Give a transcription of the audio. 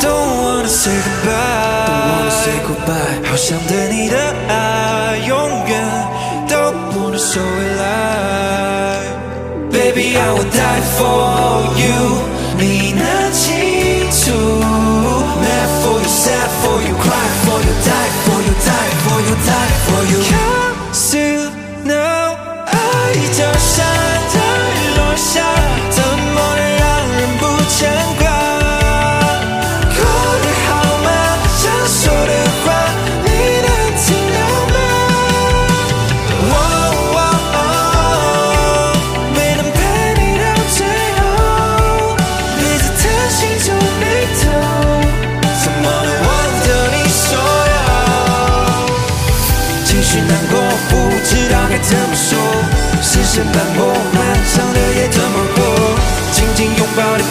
Don't wanna say goodbye， 好想对你的爱永远都不能收回来。Baby I will die for you， 你能清楚 ？Mad for you, sad for you, cry for you, die for you, die for you, die for you。Cause you know， 爱就像在落下，怎么能让人不牵挂？过得好吗？想说的话，你能听到吗？没能陪你到最后，彼此的心就没头，怎么能忘掉你所有？情绪难过，不知道该怎么说，视线斑驳，漫长的夜怎么过？紧紧拥抱的。